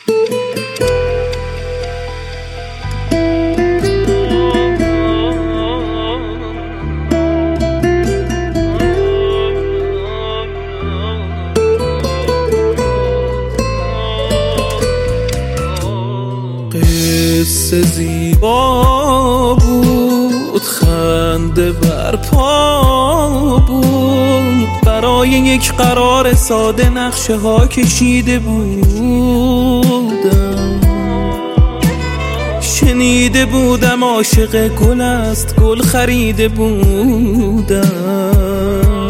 قصه زیبا بود، خنده برپا بود، برای یک قرار ساده نقشه ها کشیده بودم. شنیده بودم عاشق گل است، گل خریده بودم.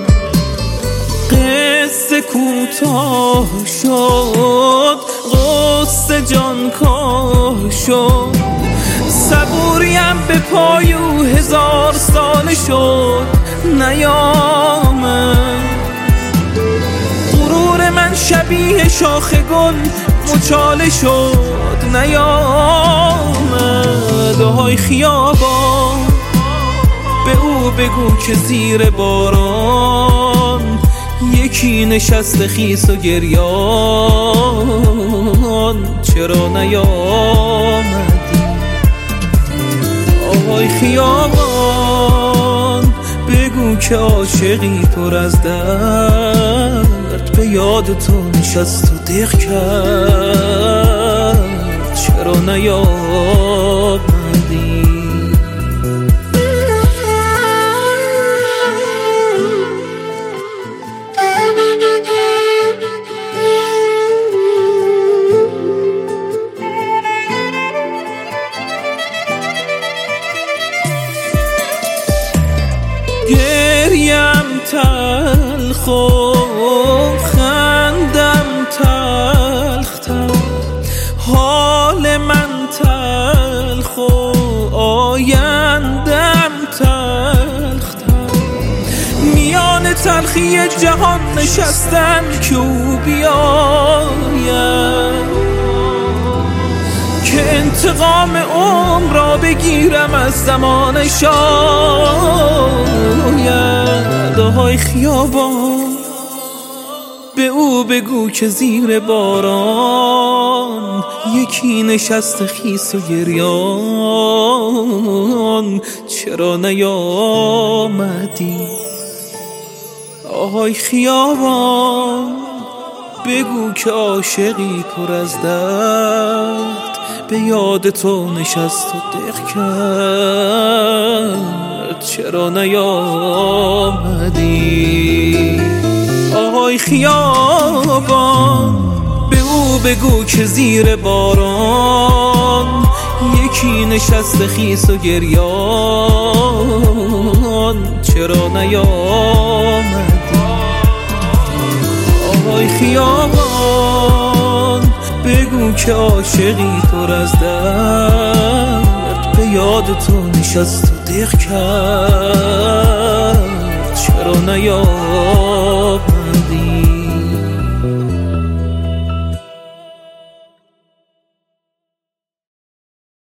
قصه کوتاه شد، قصه جانکاه شد، صبوریم به پایو 1000 ساله شد نیامد. غرور من شبیه شاخ گل مچاله شد نیامد. آهای خیابان به او بگو که زیر باران یکی نشسته خیس و گریان، چرا نیامدی؟ آهای خیابان بگو که عاشقی پر از درد به یاد تو نشست و دق کرد، چرا نیامدی؟ گریم تلخ و خندم تلختر، حال من تلخ و آیندم تلختر. میان تلخی جهان نشستم که او بیاید، که انتقام عمر را بگیرم از زمان شاید. آهای خیابان به او بگو که زیر باران یکی نشست خیس و گریان، چرا نیامدی؟ آهای خیابان بگو که عاشقی پر از درد به یاد تو نشست و دق کرد، چرا نیامدی؟ آهای خیابان به او بگو که زیر باران یکی نشست خیس و گریان، چرا نیامدی؟ آهای خیابان بگو که عاشقی پر از درد به یاد تو نشست و دق کرد، چرا نیامدی؟